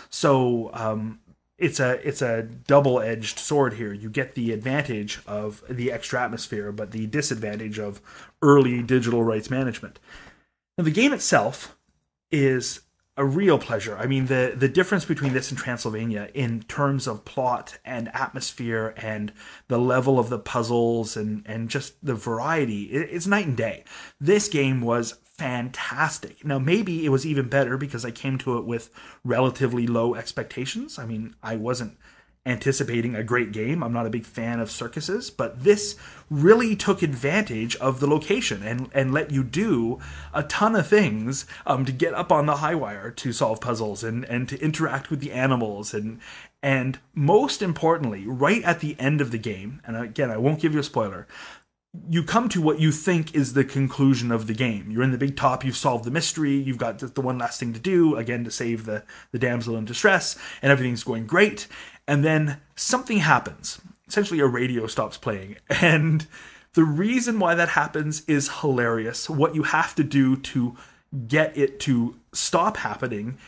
So it's a double-edged sword here. You get the advantage of the extra atmosphere, but the disadvantage of early digital rights management. Now, the game itself is a real pleasure. I mean, the difference between this and Transylvania in terms of plot and atmosphere and the level of the puzzles and just the variety, it's night and day. This game was fantastic. Now, maybe it was even better because I came to it with relatively low expectations. I mean, I wasn't anticipating a great game. I'm not a big fan of circuses, but this really took advantage of the location and let you do a ton of things to get up on the high wire to solve puzzles and to interact with the animals. And most importantly, right at the end of the game, and again, I won't give you a spoiler, you come to what you think is the conclusion of the game. You're in the big top, you've solved the mystery, you've got the one last thing to do, again, to save the damsel in distress, and everything's going great. And then something happens. Essentially, a radio stops playing. And the reason why that happens is hilarious. What you have to do to get it to stop happening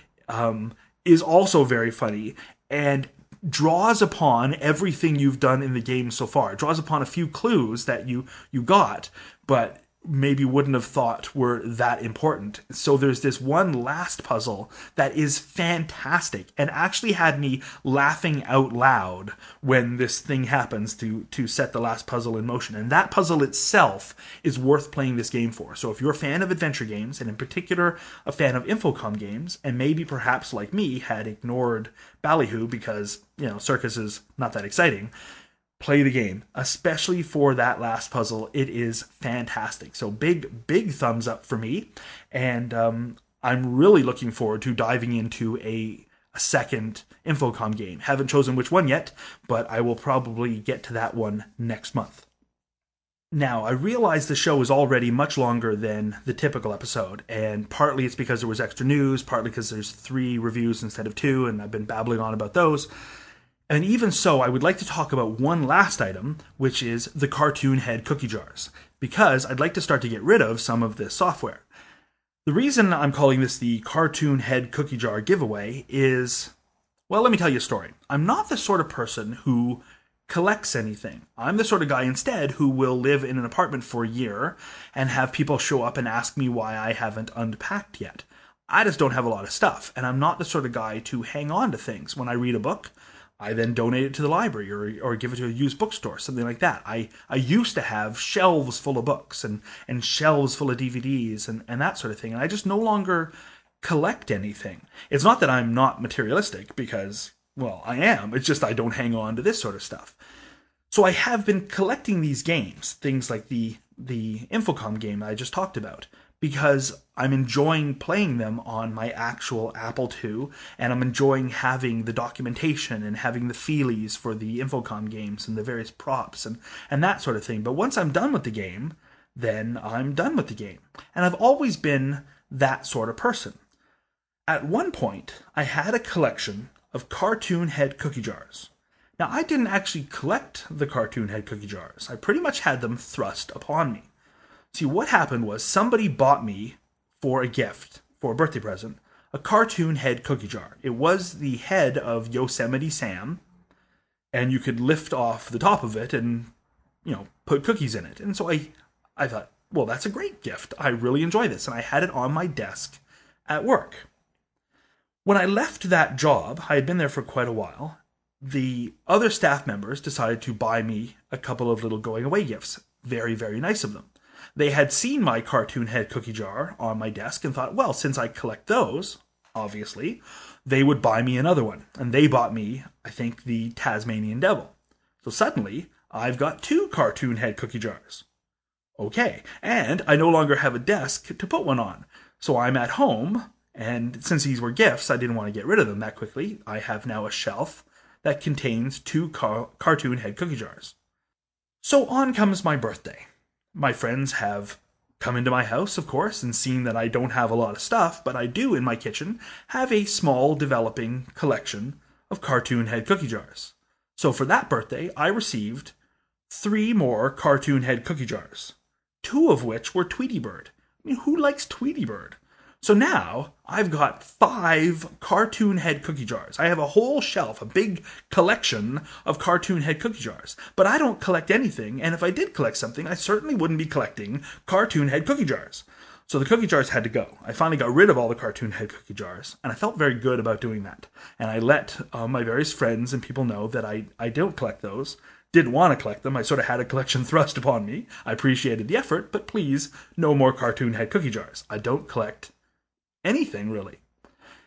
is also very funny. And draws upon everything you've done in the game so far. It draws upon a few clues that you got, but maybe wouldn't have thought were that important. So there's this one last puzzle that is fantastic and actually had me laughing out loud when this thing happens to set the last puzzle in motion. And that puzzle itself is worth playing this game for. So if you're a fan of adventure games, and in particular a fan of Infocom games, and maybe perhaps like me had ignored Ballyhoo because, Circus is not that exciting, play the game, especially for that last puzzle. It is fantastic. So big thumbs up for me. And I'm really looking forward to diving into a second Infocom game. Haven't chosen which one yet, but I will probably get to that one next month. Now, I realize the show is already much longer than the typical episode, and partly it's because there was extra news, partly because there's 3 reviews instead of 2, and I've been babbling on about those. And even so, I would like to talk about one last item, which is the Cartoon Head cookie jars, because I'd like to start to get rid of some of this software. The reason I'm calling this the Cartoon Head cookie jar giveaway is, well, let me tell you a story. I'm not the sort of person who collects anything. I'm the sort of guy instead who will live in an apartment for a year and have people show up and ask me why I haven't unpacked yet. I just don't have a lot of stuff, and I'm not the sort of guy to hang on to things. When I read a book, I then donate it to the library or give it to a used bookstore, something like that. I used to have shelves full of books and shelves full of DVDs and that sort of thing, and I just no longer collect anything. It's not that I'm not materialistic, because, well, I am. It's just I don't hang on to this sort of stuff. So I have been collecting these games, things like the Infocom game I just talked about, because I'm enjoying playing them on my actual Apple II, and I'm enjoying having the documentation and having the feelies for the Infocom games and the various props and that sort of thing. But once I'm done with the game, then I'm done with the game. And I've always been that sort of person. At one point, I had a collection of Cartoon Head cookie jars. Now, I didn't actually collect the Cartoon Head cookie jars. I pretty much had them thrust upon me. See, what happened was somebody bought me for a gift, for a birthday present, a Cartoon Head cookie jar. It was the head of Yosemite Sam, and you could lift off the top of it and, put cookies in it. And so I thought, well, that's a great gift. I really enjoy this. And I had it on my desk at work. When I left that job, I had been there for quite a while, the other staff members decided to buy me a couple of little going away gifts. Very, very nice of them. They had seen my Cartoon Head cookie jar on my desk and thought, well, since I collect those, obviously, they would buy me another one. And they bought me, I think, the Tasmanian Devil. So suddenly, I've got 2 Cartoon Head cookie jars. Okay, and I no longer have a desk to put one on. So I'm at home, and since these were gifts, I didn't want to get rid of them that quickly. I have now a shelf that contains 2 Cartoon Head cookie jars. So on comes my birthday. My friends have come into my house, of course, and seen that I don't have a lot of stuff, but I do, in my kitchen, have a small developing collection of Cartoon Head cookie jars. So for that birthday, I received 3 more Cartoon Head cookie jars, 2 of which were Tweety Bird. I mean, who likes Tweety Bird? So now, I've got 5 Cartoon Head cookie jars. I have a whole shelf, a big collection of Cartoon Head cookie jars. But I don't collect anything, and if I did collect something, I certainly wouldn't be collecting Cartoon Head cookie jars. So the cookie jars had to go. I finally got rid of all the Cartoon Head cookie jars, and I felt very good about doing that. And I let my various friends and people know that I don't collect those. Didn't want to collect them. I sort of had a collection thrust upon me. I appreciated the effort, but please, no more Cartoon Head cookie jars. I don't collect anything, really.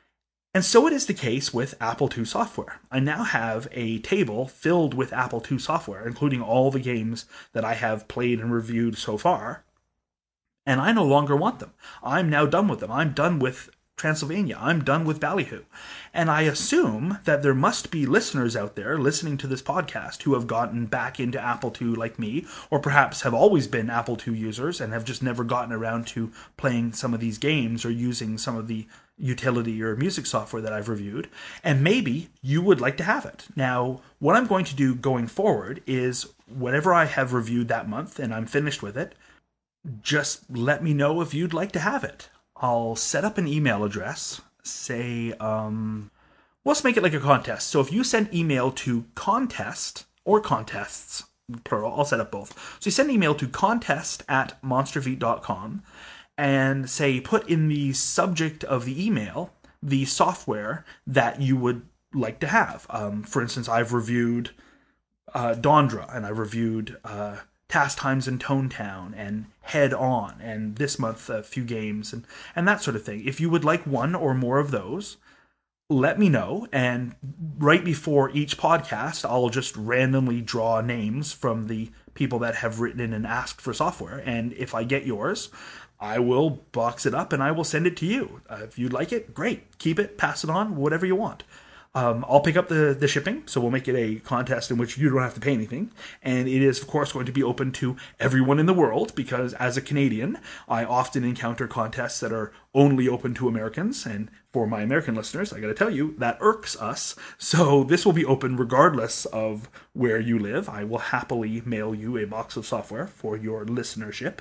And so it is the case with Apple II software. I now have a table filled with Apple II software, including all the games that I have played and reviewed so far, and I no longer want them. I'm now done with them. I'm done with Transylvania. I'm done with Ballyhoo. And I assume that there must be listeners out there listening to this podcast who have gotten back into Apple II like me, or perhaps have always been Apple II users and have just never gotten around to playing some of these games or using some of the utility or music software that I've reviewed, and maybe you would like to have it. Now, what I'm going to do going forward is whatever I have reviewed that month and I'm finished with it, just let me know if you'd like to have it. I'll set up an email address, say, let's make it like a contest. So if you send email to contest, or contests, plural, I'll set up both. So you send an email to contest@monsterfeet.com, and say, put in the subject of the email the software that you would like to have. For instance, I've reviewed Dondra, and I've reviewed Task Times in Tonetown, and Head On, and this month a few games, and that sort of thing. If you would like one or more of those, let me know, and right before each podcast, I'll just randomly draw names from the people that have written in and asked for software, and if I get yours, I will box it up and I will send it to you. If you'd like it, great. Keep it, pass it on, whatever you want. I'll pick up the shipping, so we'll make it a contest in which you don't have to pay anything. And it is, of course, going to be open to everyone in the world, because as a Canadian, I often encounter contests that are only open to Americans. And for my American listeners, I gotta tell you, that irks us. So this will be open regardless of where you live. I will happily mail you a box of software for your listenership.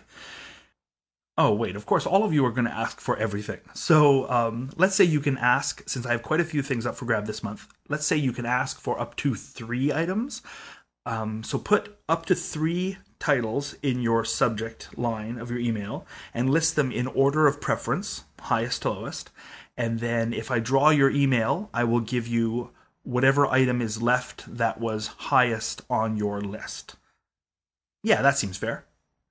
Oh, wait, of course, all of you are going to ask for everything. So let's say you can ask, since I have quite a few things up for grab this month, let's say you can ask for up to 3 items. So put up to 3 titles in your subject line of your email and list them in order of preference, highest to lowest. And then if I draw your email, I will give you whatever item is left that was highest on your list. Yeah, that seems fair.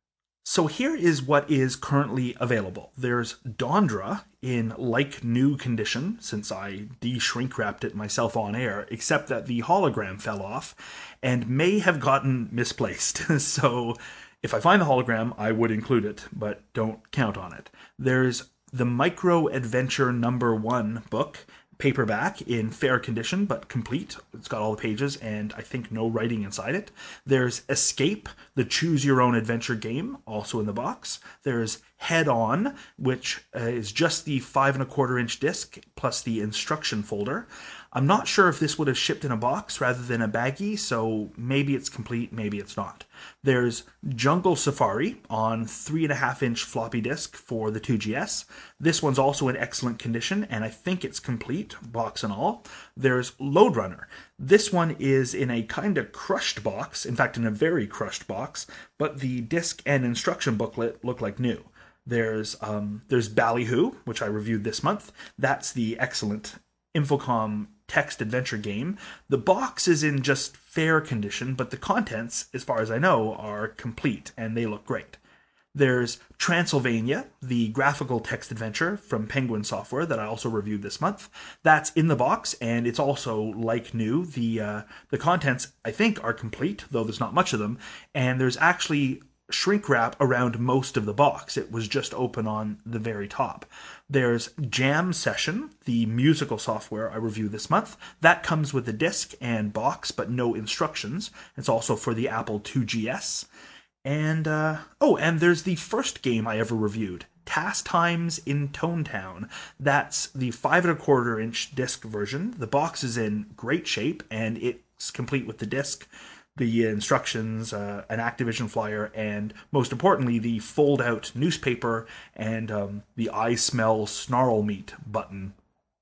So here is what is currently available. There's Dondra in like-new condition, since I de-shrink wrapped it myself on air, except that the hologram fell off and may have gotten misplaced. So if I find the hologram, I would include it, but don't count on it. There's the Micro Adventure #1 book, paperback in fair condition but complete. It's got all the pages and I think no writing inside it. There's Escape, the choose your own adventure game, also in the box. There's Head On, which is just the 5 1/4 inch disc plus the instruction folder. I'm not sure if this would have shipped in a box rather than a baggie, so maybe it's complete, maybe it's not. There's Jungle Safari on 3 1/2 inch floppy disk for the 2GS. This one's also in excellent condition, and I think it's complete, box and all. There's Lode Runner. This one is in a kind of crushed box, in fact in a very crushed box, but the disc and instruction booklet look like new. There's Ballyhoo, which I reviewed this month. That's the excellent Infocom text adventure game. The box is in just fair condition, but the contents, as far as I know, are complete, and they look great. There's Transylvania, the graphical text adventure from Penguin Software that I also reviewed this month. That's in the box, and it's also like new. The contents, I think, are complete, though there's not much of them, and there's actually shrink wrap around most of the box. It was just open on the very top. There's Jam Session, the musical software I reviewed this month. That comes with the disc and box, but no instructions. It's also for the Apple 2GS. And, and there's the first game I ever reviewed, Task Times in Tonetown. That's the 5 1/4 inch disc version. The box is in great shape, and it's complete with the disc, the instructions, an Activision flyer, and most importantly, the fold-out newspaper and the I Smell Snarl Meat button.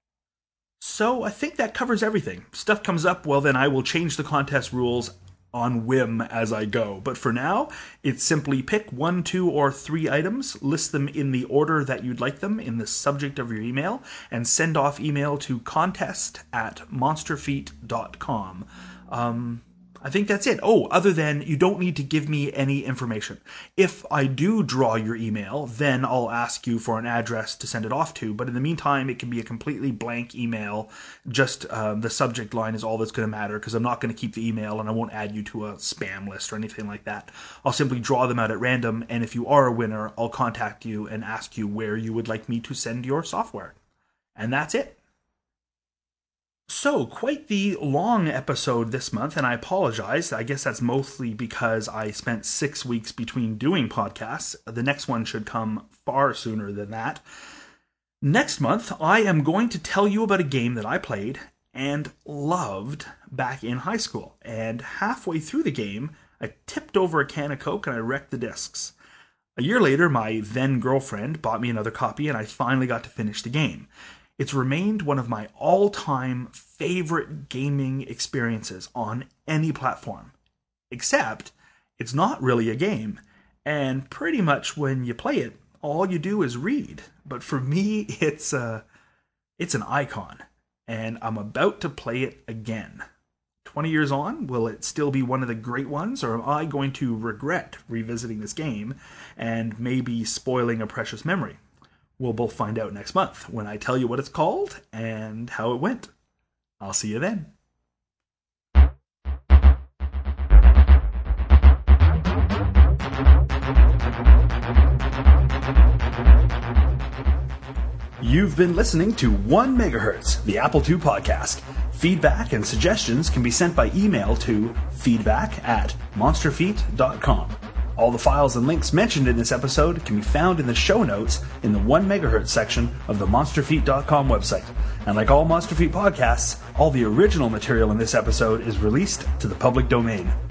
So I think that covers everything. Stuff comes up, well then I will change the contest rules on whim as I go. But for now, it's simply pick 1, 2, or 3 items, list them in the order that you'd like them in the subject of your email, and send off email to contest@monsterfeet.com. I think that's it. Oh, other than you don't need to give me any information. If I do draw your email, then I'll ask you for an address to send it off to. But in the meantime, it can be a completely blank email. Just the subject line is all that's going to matter, because I'm not going to keep the email and I won't add you to a spam list or anything like that. I'll simply draw them out at random, and if you are a winner, I'll contact you and ask you where you would like me to send your software. And that's it. So, quite the long episode this month, and I apologize. I guess that's mostly because I spent 6 weeks between doing podcasts. The next one should come far sooner than that. Next month, I am going to tell you about a game that I played and loved back in high school. And halfway through the game, I tipped over a can of Coke and I wrecked the discs. A year later, my then girlfriend bought me another copy and I finally got to finish the game. It's remained one of my all-time favorite gaming experiences on any platform. Except, it's not really a game. And pretty much when you play it, all you do is read. But for me, it's an icon. And I'm about to play it again. 20 years on, will it still be one of the great ones? Or am I going to regret revisiting this game and maybe spoiling a precious memory? We'll both find out next month when I tell you what it's called and how it went. I'll see you then. You've been listening to 1 Megahertz, the Apple II podcast. Feedback and suggestions can be sent by email to feedback@monsterfeet.com. All the files and links mentioned in this episode can be found in the show notes in the 1 Megahertz section of the monsterfeet.com website. And like all Monster Feet podcasts, all the original material in this episode is released to the public domain.